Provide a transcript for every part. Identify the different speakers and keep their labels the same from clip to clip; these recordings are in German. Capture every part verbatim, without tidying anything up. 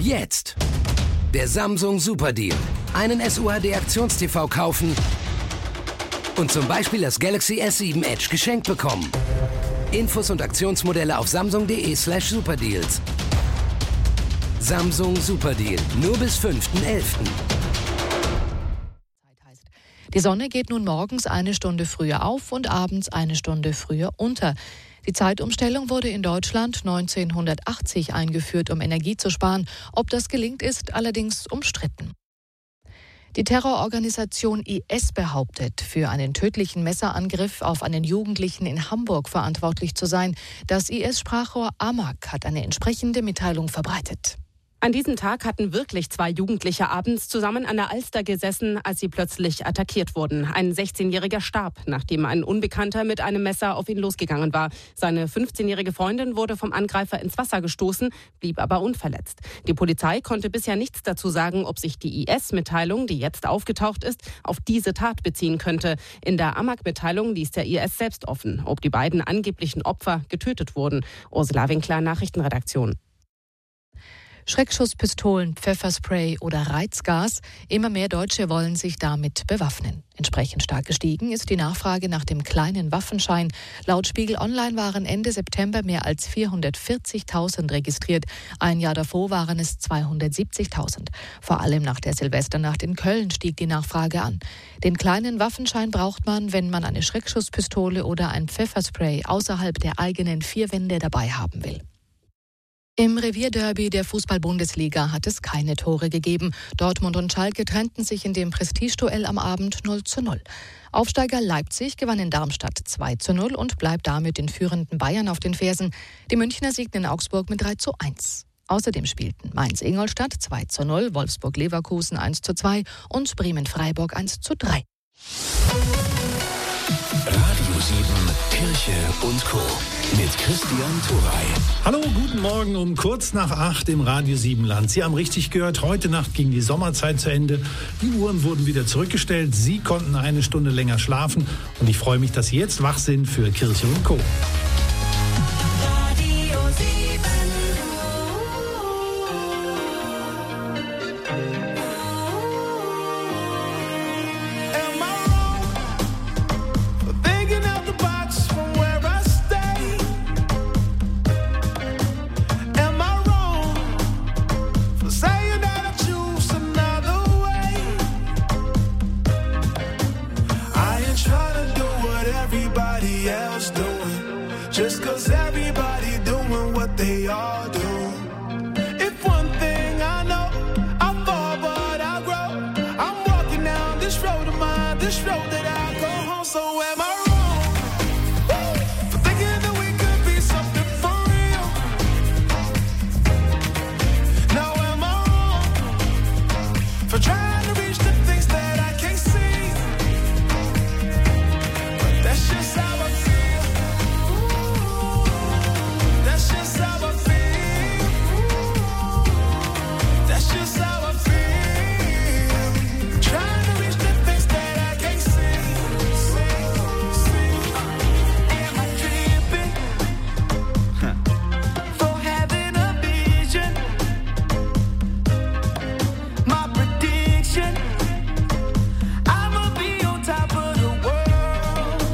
Speaker 1: Jetzt der Samsung Superdeal. Einen S U H D-Aktions-T V kaufen und zum Beispiel das Galaxy S sieben Edge geschenkt bekommen. Infos und Aktionsmodelle auf samsung.de slash superdeals. Samsung Superdeal. Nur bis fünften elften
Speaker 2: Die Sonne geht nun morgens eine Stunde früher auf und abends eine Stunde früher unter. Die Zeitumstellung wurde in Deutschland neunzehnhundertachtzig eingeführt, um Energie zu sparen. Ob das gelingt, ist allerdings umstritten. Die Terrororganisation I S behauptet, für einen tödlichen Messerangriff auf einen Jugendlichen in Hamburg verantwortlich zu sein. Das I S-Sprachrohr Amaq hat eine entsprechende Mitteilung verbreitet.
Speaker 3: An diesem Tag hatten wirklich zwei Jugendliche abends zusammen an der Alster gesessen, als sie plötzlich attackiert wurden. Ein sechzehnjähriger starb, nachdem ein Unbekannter mit einem Messer auf ihn losgegangen war. Seine fünfzehnjährige Freundin wurde vom Angreifer ins Wasser gestoßen, blieb aber unverletzt. Die Polizei konnte bisher nichts dazu sagen, ob sich die I S-Mitteilung, die jetzt aufgetaucht ist, auf diese Tat beziehen könnte. In der Amaq-Mitteilung ließ der I S selbst offen, ob die beiden angeblichen Opfer getötet wurden. Ursula Winkler, Nachrichtenredaktion.
Speaker 2: Schreckschusspistolen, Pfefferspray oder Reizgas. Immer mehr Deutsche wollen sich damit bewaffnen. Entsprechend stark gestiegen ist die Nachfrage nach dem kleinen Waffenschein. Laut Spiegel Online waren Ende September mehr als vierhundertvierzigtausend registriert. Ein Jahr davor waren es zweihundertsiebzigtausend. Vor allem nach der Silvesternacht in Köln stieg die Nachfrage an. Den kleinen Waffenschein braucht man, wenn man eine Schreckschusspistole oder ein Pfefferspray außerhalb der eigenen vier Wände dabei haben will. Im Revierderby der Fußball-Bundesliga hat es keine Tore gegeben. Dortmund und Schalke trennten sich in dem Prestigeduell am Abend null zu null. Aufsteiger Leipzig gewann in Darmstadt zwei zu null und bleibt damit den führenden Bayern auf den Fersen. Die Münchner siegten in Augsburg mit drei zu eins. Außerdem spielten Mainz-Ingolstadt zwei zu null, Wolfsburg-Leverkusen eins zu zwei und Bremen-Freiburg eins zu drei.
Speaker 1: Radio sieben, Kirche und Co. mit Christian Thuray.
Speaker 4: Hallo, guten Morgen um kurz nach acht im Radio sieben Land. Sie haben richtig gehört, heute Nacht ging die Sommerzeit zu Ende. Die Uhren wurden wieder zurückgestellt. Sie konnten eine Stunde länger schlafen. Und ich freue mich, dass Sie jetzt wach sind für Kirche und Co.
Speaker 5: Just cause everybody doing what they all do. If one thing I know, I fall but I grow. I'm walking down this road of mine, this road that I go home. So am I wrong for thinking that we could be something for real? Now am I wrong for trying to reach the things that I can't see? But that's just how I feel. That's just how I feel. That's just how I feel. Trying to reach the things that I can't see. See, see. Am I tripping for having a vision? My prediction, I'ma be on top of the world.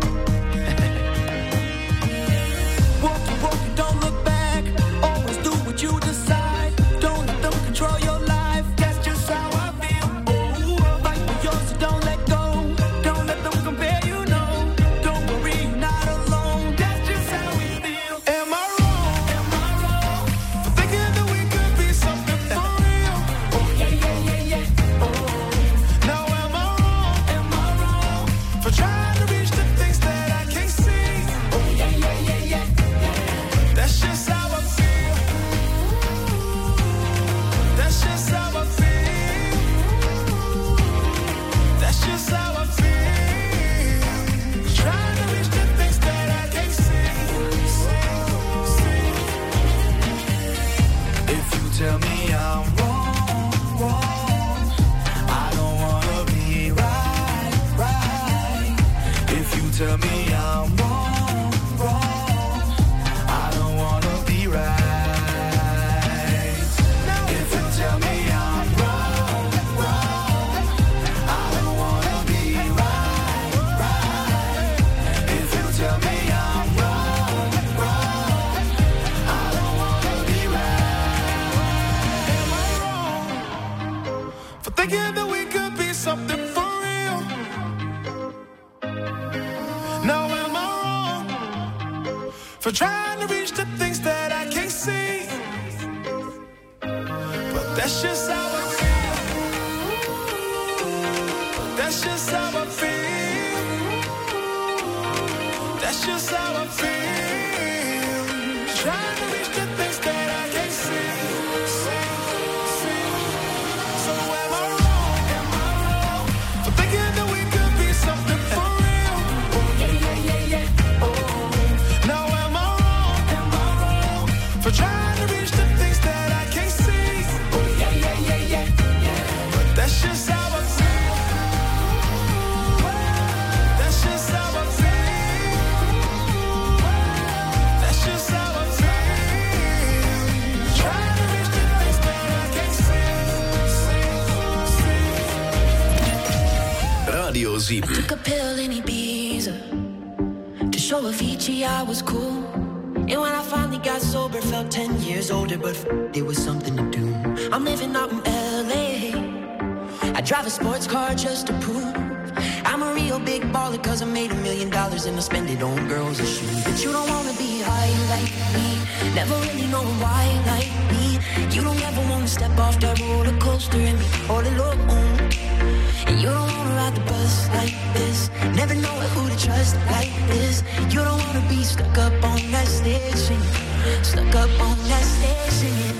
Speaker 5: Walking, walking, don't look back. Always do what you decide. Don't let them control your life. That's just how I feel. Oh, fight for yours, so don't let go. Don't let them compare you, no. Don't worry, you're not alone. That's just how we feel. Am I wrong? Am I wrong for thinking that we could be something for real? Oh yeah, yeah, yeah, yeah. Oh, now am I wrong? Am I wrong for trying to reach the things that I can't see? Oh yeah, yeah, yeah, yeah. That's just how I feel. That's just how I feel. That's just how I feel. Trying to reach the things that I can't see. See, see. If you tell me I'm wrong, wrong, I don't wanna be right, right. If you tell me I'm wrong, wrong, I don't wanna be right. If thinking that we could be something for real. Now am I wrong for trying to reach the things that I can't see? But that's just how I feel. That's just how I feel. That's just how I feel. Trying to reach the things that I can't see. See, see. So am I wrong? Am I wrong for thinking that we could be something for real? Oh yeah, yeah, yeah, yeah. Oh. Now am I wrong? Am I wrong for trying to reach the things that I can't see? Oh yeah, yeah, yeah, yeah, yeah. But that's just how I feel. That's just how I feel. That's just how I feel. Trying to reach the things that I can't see.
Speaker 1: Radio sieben.
Speaker 6: Took a pill in Ibiza to show Avicii I was cool. And when I finally got sober, felt ten years older, but f- it was something to do. I'm living out in L A. I drive a sports car just to prove I'm a real big baller, cause I made a million dollars and I spend it on girls and shoes. But you don't wanna be high like me, never really know why like me. You don't ever wanna step off that roller coaster and be all alone. And you don't wanna ride the bus like this, never know who to trust like this. You don't wanna be stuck up on that stage singing, stuck up on that stage singing.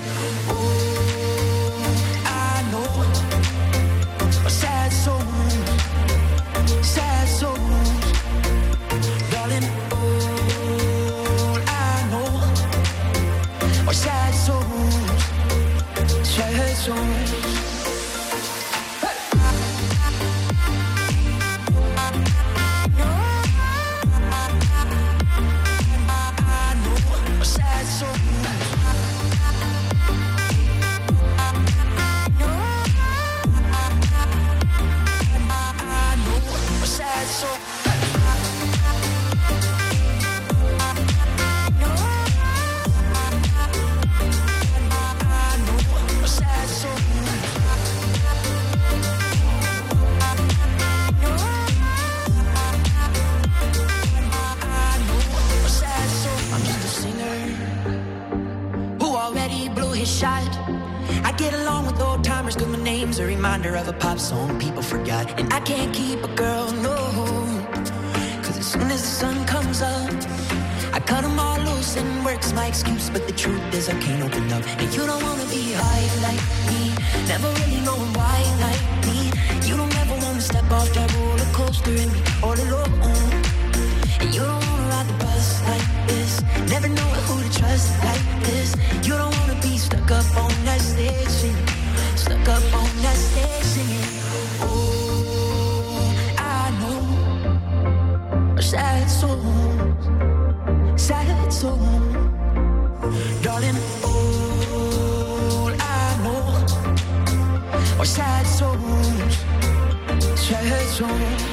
Speaker 6: Oh, I know a sad soul, sad souls, darling. All I know are sad souls, sad souls. A reminder of a pop song people forgot. And I can't keep a girl, no, cause as soon as the sun comes up I cut them all loose and work's my excuse. But the truth is I can't open up. And you don't wanna be high like me, never really knowing why like me. You don't ever wanna step off that roller coaster and be all alone. And you don't wanna ride the bus like this, never know who to trust like this. You don't wanna be stuck up on that stage singing, stuck up on that stage singing. Oh, I know sad souls, sad souls, darling. All I know are sad souls, sad souls.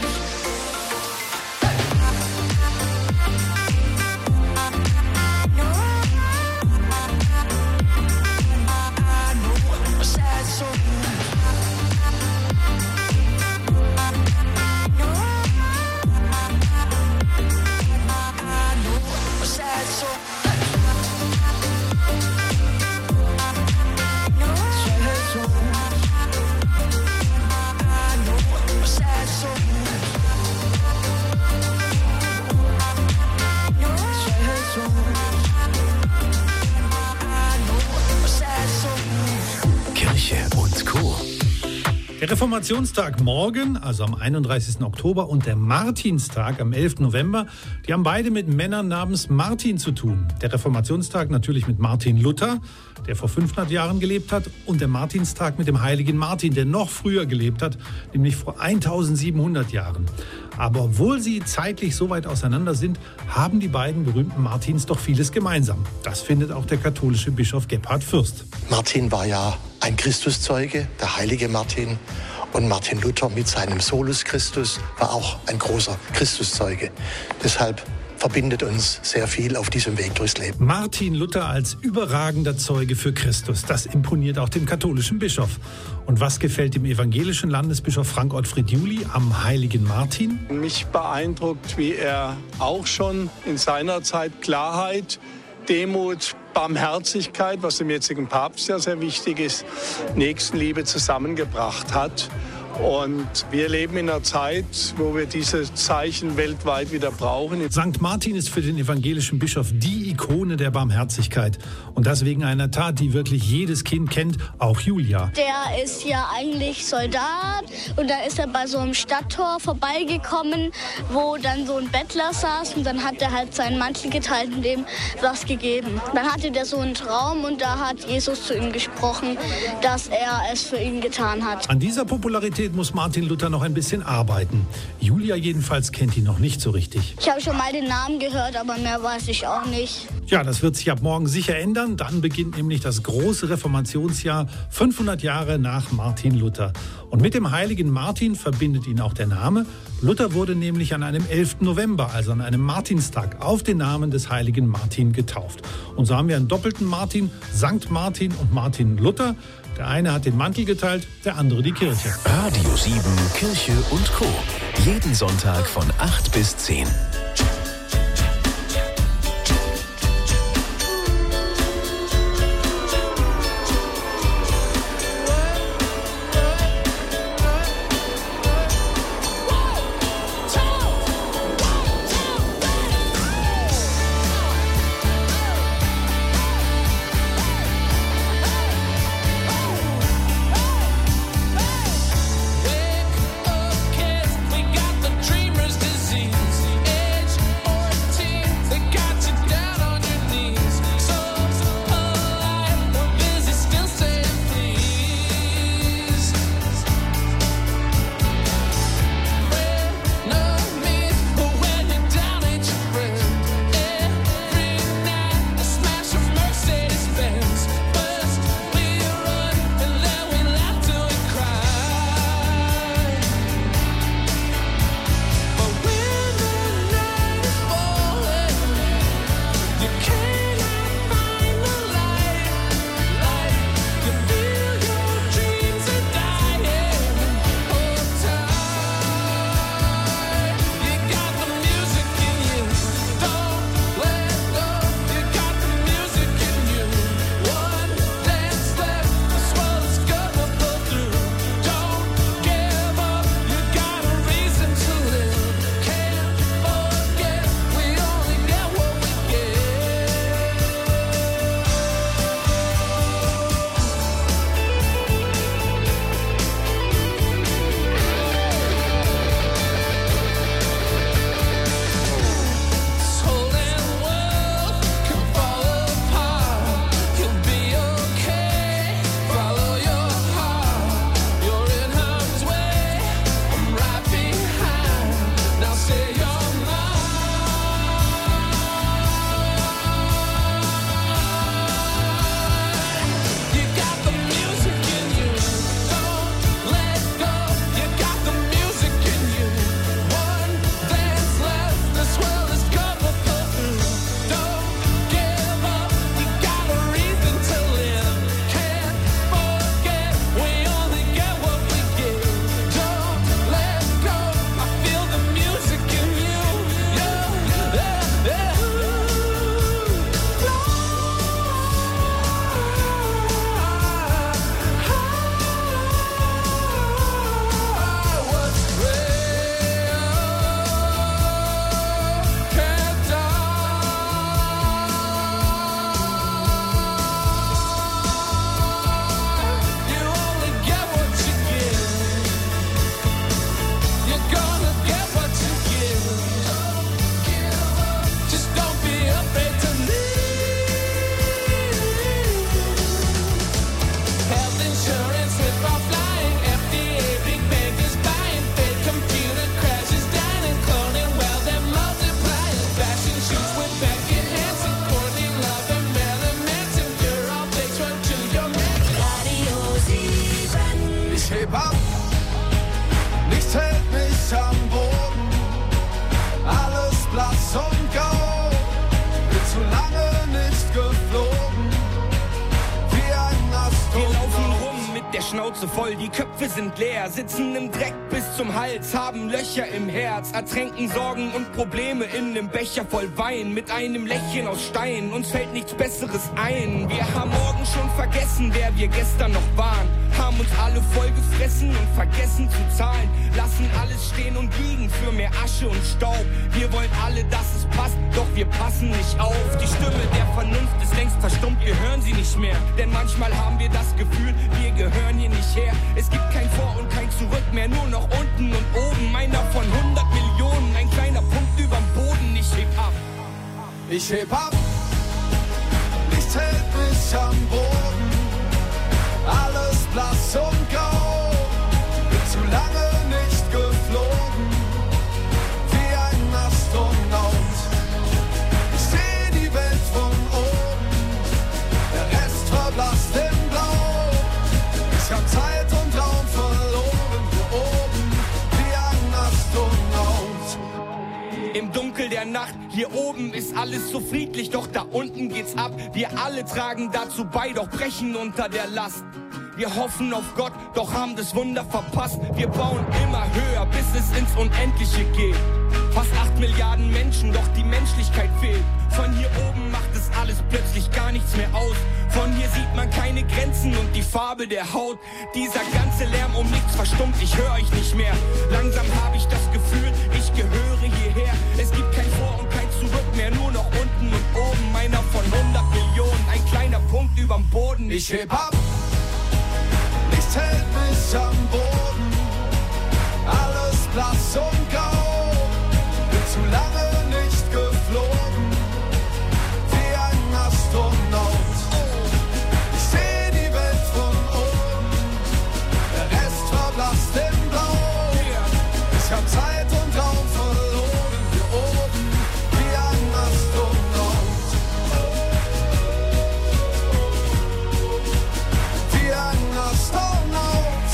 Speaker 4: Der Reformationstag morgen, also am einunddreißigsten Oktober, und der Martinstag am elften November, die haben beide mit Männern namens Martin zu tun. Der Reformationstag natürlich mit Martin Luther, der vor fünfhundert Jahren gelebt hat, und der Martinstag mit dem heiligen Martin, der noch früher gelebt hat, nämlich vor eintausendsiebenhundert Jahren. Aber obwohl sie zeitlich so weit auseinander sind, haben die beiden berühmten Martins doch vieles gemeinsam. Das findet auch der katholische Bischof Gebhard Fürst.
Speaker 7: Martin war ja ein Christuszeuge, der heilige Martin. Und Martin Luther mit seinem Solus Christus war auch ein großer Christuszeuge. Deshalb verbindet uns sehr viel auf diesem Weg durchs Leben.
Speaker 4: Martin Luther als überragender Zeuge für Christus, das imponiert auch dem katholischen Bischof. Und was gefällt dem evangelischen Landesbischof Frank Ottfried Juli am heiligen Martin?
Speaker 8: Mich beeindruckt, wie er auch schon in seiner Zeit Klarheit, Demut, Barmherzigkeit, was dem jetzigen Papst ja sehr wichtig ist, Nächstenliebe zusammengebracht hat. Und wir leben in einer Zeit, wo wir diese Zeichen weltweit wieder brauchen.
Speaker 4: Sankt Martin ist für den evangelischen Bischof die Ikone der Barmherzigkeit. Und das wegen einer Tat, die wirklich jedes Kind kennt, auch Julia.
Speaker 9: Der ist ja eigentlich Soldat und da ist er bei so einem Stadttor vorbeigekommen, wo dann so ein Bettler saß und dann hat er halt seinen Mantel geteilt und dem was gegeben. Dann hatte der so einen Traum und da hat Jesus zu ihm gesprochen, dass er es für ihn getan hat.
Speaker 4: An dieser Popularität muss Martin Luther noch ein bisschen arbeiten. Julia jedenfalls kennt ihn noch nicht so richtig.
Speaker 9: Ich habe schon mal den Namen gehört, aber mehr weiß ich auch nicht.
Speaker 4: Ja, das wird sich ab morgen sicher ändern. Dann beginnt nämlich das große Reformationsjahr, fünfhundert Jahre nach Martin Luther. Und mit dem heiligen Martin verbindet ihn auch der Name. Luther wurde nämlich an einem elften November, also an einem Martinstag, auf den Namen des heiligen Martin getauft. Und so haben wir einen doppelten Martin, Sankt Martin und Martin Luther. Der eine hat den Mantel geteilt, der andere die Kirche.
Speaker 10: Radio sieben, Kirche und Co. Jeden Sonntag von acht bis zehn.
Speaker 5: Nichts hält mich am Boden, alles blass und grau.
Speaker 11: Schnauze voll, die Köpfe sind leer, sitzen im Dreck bis zum Hals, haben Löcher im Herz, ertränken Sorgen und Probleme in einem Becher voll Wein, mit einem Lächeln aus Stein, uns fällt nichts Besseres ein. Wir haben morgen schon vergessen, wer wir gestern noch waren, haben uns alle voll gefressen und vergessen zu zahlen, lassen alles stehen und liegen für mehr Asche und Staub. Wir wollen alle, dass es passt, doch wir passen nicht auf. Die Stimme der Vernunft ist längst verstummt, wir hören sie nicht mehr, denn manchmal haben wir das Gefühl, wir gehören hier nicht her. Es gibt kein Vor und kein Zurück mehr, nur noch unten und oben. Einer von hundert Millionen, ein kleiner Punkt überm Boden. Ich heb ab,
Speaker 5: ich heb ab, nichts hält mich am Boden, alles blass und grau, bin zu lange nicht geflogen, wie ein Astronaut. Ich seh die Welt von oben, der Rest verblasst in Blau. Ich hab Zeit und Raum verloren, hier oben, wie ein Astronaut.
Speaker 11: Im Dunkel der Nacht, hier oben ist alles so friedlich, doch da unten geht's ab. Wir alle tragen dazu bei, doch brechen unter der Last. Wir hoffen auf Gott, doch haben das Wunder verpasst. Wir bauen immer höher, bis es ins Unendliche geht. Fast acht Milliarden Menschen, doch die Menschlichkeit fehlt. Von hier oben macht es alles plötzlich gar nichts mehr aus. Von hier sieht man keine Grenzen und die Farbe der Haut. Dieser ganze Lärm um nichts verstummt, ich höre euch nicht mehr. Langsam habe ich das Gefühl, ich gehöre hierher. Es gibt kein Vor und kein Zurück mehr, nur noch unten und oben. Einer von hundert Millionen, ein kleiner Punkt überm Boden.
Speaker 5: Ich heb ab, nichts hält mich am Boden, alles blass und grau, bin zu lange nicht geflogen, wie ein Astronaut. Ich seh die Welt von oben, der Rest verblasst in Blau. Ich hab Zeit und Raum verloren, hier oben, wie ein Astronaut. Wie ein Astronaut.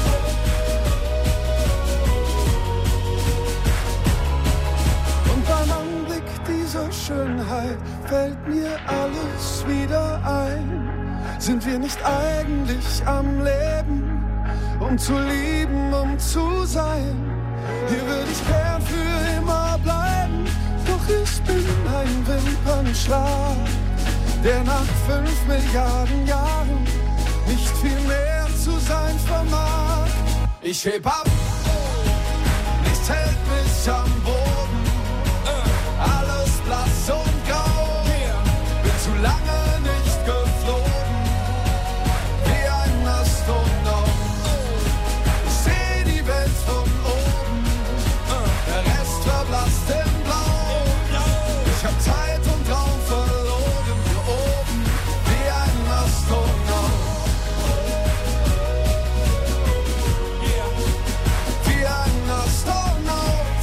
Speaker 5: Und beim Anblick dieser Schönheit fällt mir alles wieder ein. Sind wir nicht eigentlich am Leben, um zu lieben, um zu sein? Hier würde ich gern für immer bleiben, doch ich bin ein Wimpernschlag, der nach fünf Milliarden Jahren nicht viel mehr zu sein vermag. Ich heb ab, nichts hält mich am Boden, alles blass und grau, bin zu lange nicht geflogen, wie ein Astronaut. Ich seh die Welt von oben, der Rest verblasst in Blau. Ich hab Zeit und Raum verloren, hier oben, wie ein Astronaut. Wie ein Astronaut.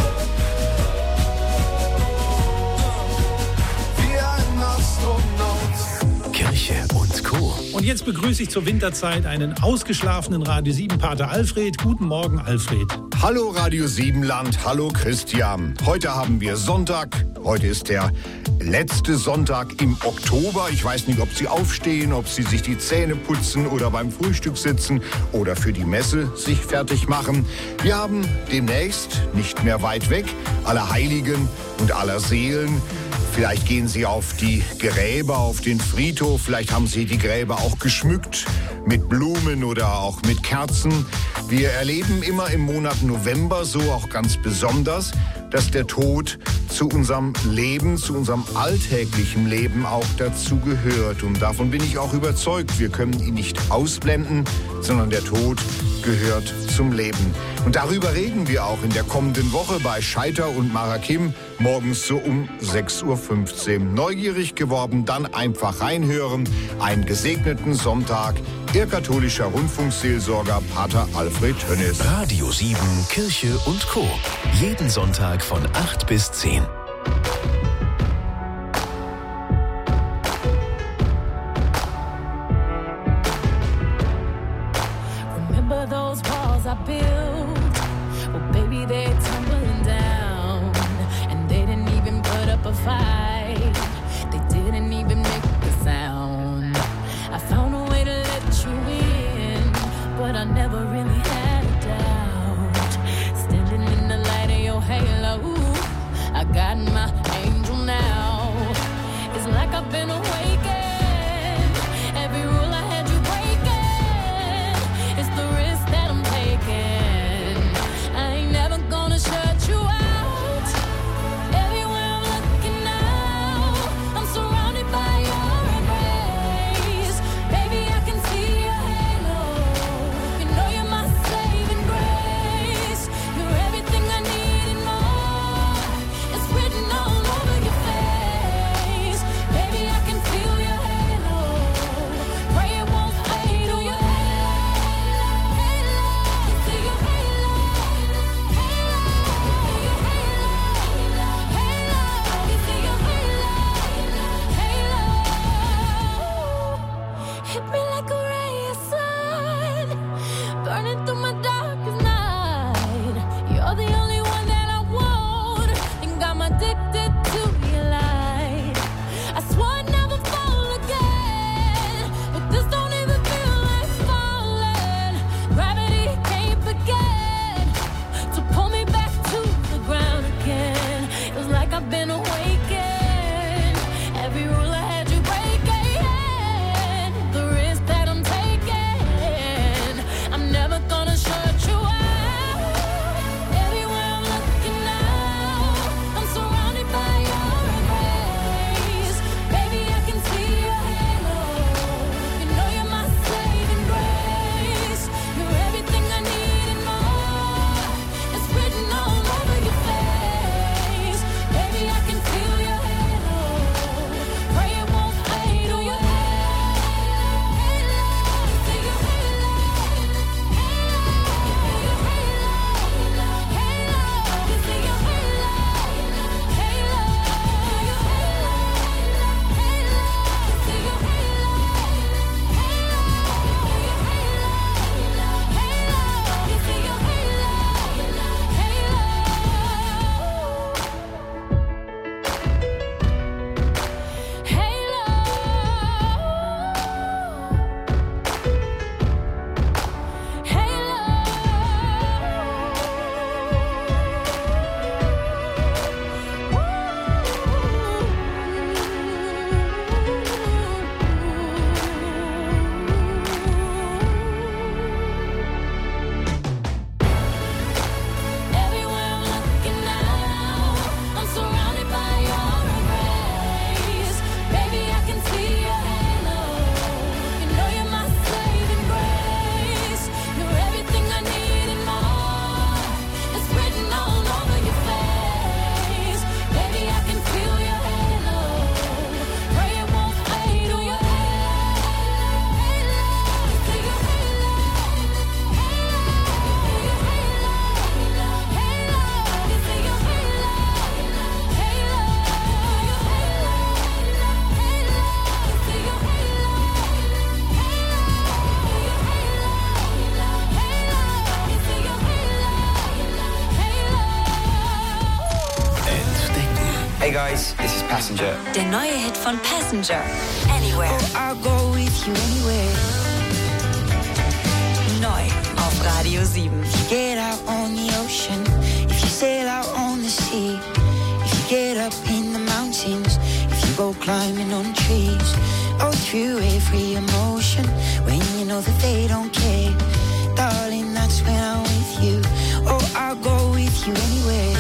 Speaker 5: Wie ein Astronaut.
Speaker 10: Kirche und Co.
Speaker 4: Und jetzt begrüße ich zur Winterzeit einen ausgeschlafenen Radio sieben Pater Alfred. Guten Morgen, Alfred.
Speaker 12: Hallo Radio sieben Land, hallo Christian. Heute haben wir Sonntag. Heute ist der letzte Sonntag im Oktober. Ich weiß nicht, ob Sie aufstehen, ob Sie sich die Zähne putzen oder beim Frühstück sitzen oder für die Messe sich fertig machen. Wir haben demnächst, nicht mehr weit weg, Allerheiligen und Allerseelen. Vielleicht gehen Sie auf die Gräber, auf den Friedhof. Vielleicht haben Sie die Gräber auch geschmückt mit Blumen oder auch mit Kerzen. Wir erleben immer im Monat November, so auch ganz besonders, dass der Tod zu unserem Leben, zu unserem alltäglichen Leben auch dazu gehört. Und davon bin ich auch überzeugt. Wir können ihn nicht ausblenden, sondern der Tod gehört zum Leben. Und darüber reden wir auch in der kommenden Woche bei Scheiter und Marakim, morgens so um sechs Uhr fünfzehn. Neugierig geworden, dann einfach reinhören. Einen gesegneten Sonntag. Ihr katholischer Rundfunkseelsorger Pater Alfred Tönnis.
Speaker 10: Radio sieben, Kirche und Co. Jeden Sonntag von acht bis zehn.
Speaker 13: Remember those walls I built? Well, baby, they're tumbling down. And they didn't even put up a fight. They didn't even make a sound. I found a way to let you in. but I never really had a doubt. Standing in the light of your halo, I got my angel now. It's like I've been awakened. Every rule I had you breaking. It's the risk that I'm taking. I ain't never gonna shut you out. Everywhere I'm looking now, I'm surrounded by your embrace. Baby, I can see your halo. You know you're my saving grace. You're everything I need and more. It's written all over your face. Baby, I can feel your halo. Pray it won't fade. Oh, your halo, halo. See your halo, halo. Your halo, halo. You see your halo, halo. Hit me like a ray of sun, burning through my darkest night. You're the only one that I want, and I'm addicted to your light. I swore I'd never fall again, but this don't even feel like falling. Gravity can't begin to pull me back to the ground again. It's like I've been awakened. Every rule I had you breaking. The risk that I'm taking. I'm never gonna shut you out. Everywhere I'm looking now, I'm surrounded by your embrace. Baby, I can see your halo. You know you're my saving grace. You're everything I need and more. It's written all over your face. Baby, I can feel your halo. Pray it won't fade. Oh, your halo, halo. See your halo, halo. Your halo, halo. You see your halo, halo. Your halo, halo. See your halo, halo. Your halo, halo. You see your halo, Everywhere I'm looking now, I'm surrounded by your embrace. Baby, I can see your halo. You know you're my saving grace. You're everything I need and more. It's written all over your face. Baby, I can feel your halo. Pray it won't fade. Oh, your halo, halo. See your halo, halo. Your halo, halo. You see your halo, halo. Your halo, halo. See your halo, halo. Your halo, halo. You see your halo, halo.
Speaker 10: Entdecken.
Speaker 14: Hey guys, this is Passenger.
Speaker 15: Der neue Hit von Passenger. Anywhere.
Speaker 6: I'll go with you anywhere.
Speaker 15: Neu auf Radio sieben.
Speaker 6: Get out on the ocean, if you sail out on the sea, if you get up in the mountains, if you go climbing on trees, oh, through every emotion, when you know that they don't care, darling, that's when I'm with you. Oh, I'll go with you anywhere.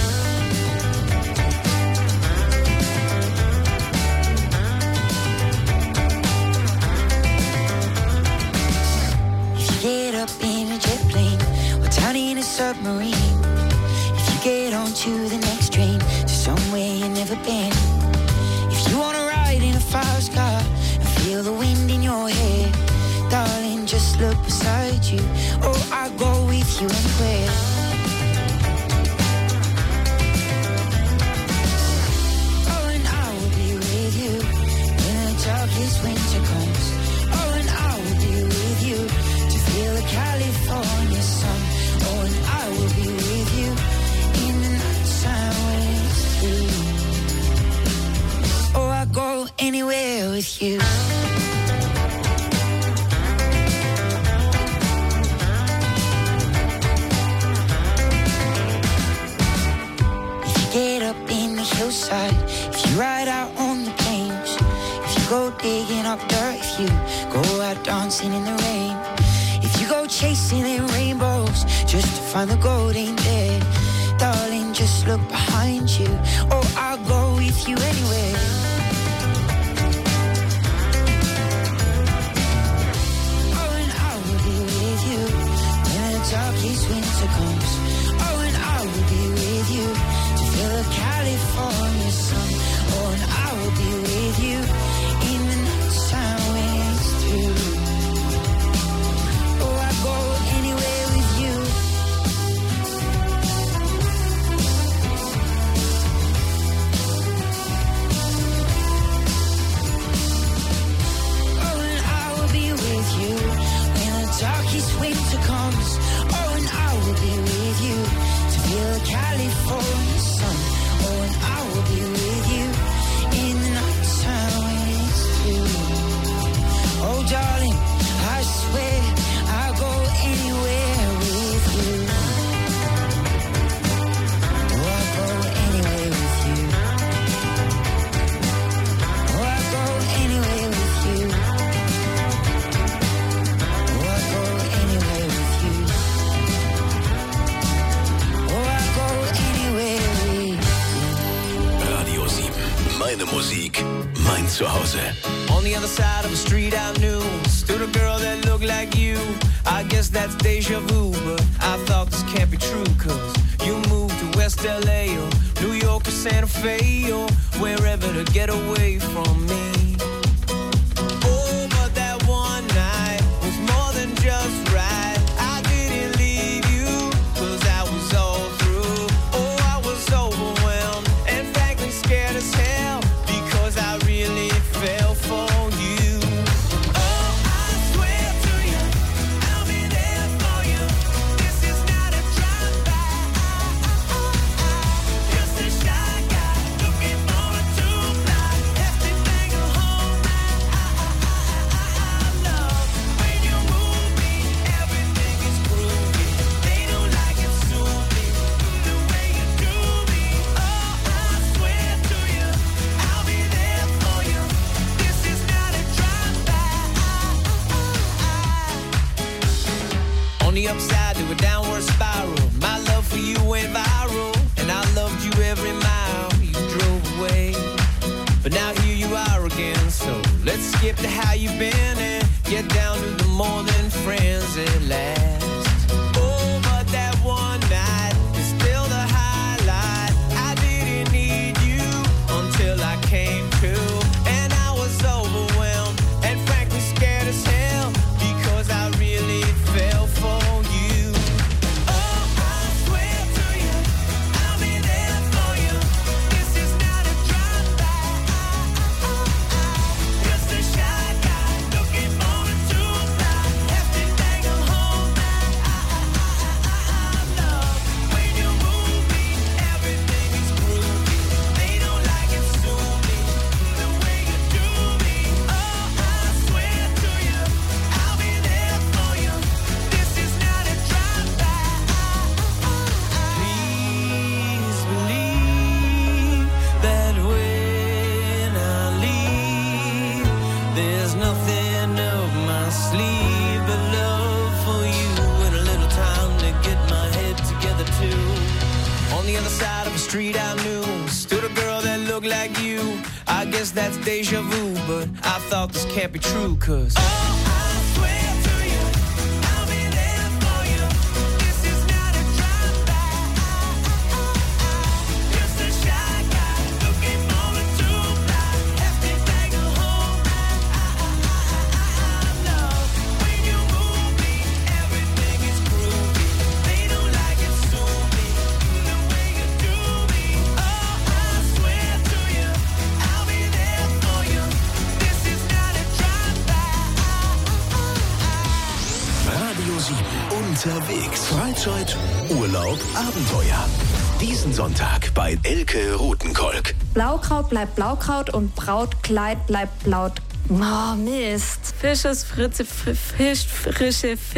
Speaker 6: If you get up in a jet plane or down in a submarine, if you get onto the next train to somewhere you've never been, if you wanna ride in a fast car and feel the wind in your hair, darling, just look beside you. Oh, I'll go with you anywhere. Oh, and I will be with you when the darkest winter comes. Oh, and I will be with you to feel the California sun. Oh, and I will be with you in the nighttime when it's through. Oh, I'll go anywhere with you. digging up dirt, if you go out dancing in the rain, if you go chasing them rainbows just to find the gold ain't there, darling, just look behind you, or I'll go with you anywhere. Oh, and I will be with you when the darkest winter comes. Oh, and I will be with you to feel the California sun. Oh, and I will be with you in the night time when it's through. Oh, I go anywhere with you. Oh, and I will be with you when the darkest winter comes. Oh, and I will be with you to feel the California sun. Oh, and I will be with you in the night time when it's through. Oh, darling, I swear I'll go anywhere with you. Oh, I'll go anywhere with you. Oh, I'll go anywhere with you. Oh, I'll go anywhere with you. Oh, I'll go anywhere with you.
Speaker 10: Radio sieben. Meine Musik, mein Zuhause.
Speaker 11: On the other side of the street I knew stood a girl that looked like you. I guess that's deja vu, but I thought this can't be true, cause you moved to West L A or New York or Santa Fe or wherever to get away from me. Oh, but that one night was more than just right. I didn't leave you, cause I was all through. Oh, I was overwhelmed and frankly scared as hell, because I really fell for you. Oh, I swear to you, I'll be there for you. This is not a drive-by. Just a shy guy looking for a two-fly. Everything will hold I love when you move me. Everything is groovy. They don't like it soupy the way you do me. Oh, I swear to you, I'll be there for you. This is not a drive-by. On the upside to a downward spiral, my love for you went viral, and I loved you every mile you drove away. But now here you are again, so let's skip to how you've been and get down to the more than friends at last. Oh, but that one night is still the highlight. I didn't need you until I came to, and I was overwhelmed and frankly scared as hell, because I really fell for you. Oh, I swear to you, I'll be there for you. This is not a drive-by. Just a shy guy looking for a two-fly. Everything will hold I love when you move me. Everything is groovy. They don't like it soupy the way you do me. Oh, I swear to you, I'll be there for you. This is not a drive-by. Please believe that when I leave, there's nothing up my sleeve but love for you and a little time to get my head together too. On the other side of the street I knew stood a girl that looked like you. I guess that's deja vu, but I thought this can't be true, cause oh, I swear to you, I'll be there for you. This is not a drive-by. Just a shy guy looking for a two-fly. Everything will hold I love when you move me. Everything is groovy. They don't like it soupy the way you do me. Oh, I swear to you, I'll be there for you. This is not a drive-by.
Speaker 10: Radio sieben. Unterwegs. Freizeit, Urlaub, Abenteuer. Diesen Sonntag bei Elke Rutenkolk.
Speaker 16: Blaukraut bleibt Blaukraut und Brautkleid bleibt Braut. Oh, Mist. Fisch ist Fritze, Fisch, frische Fisch.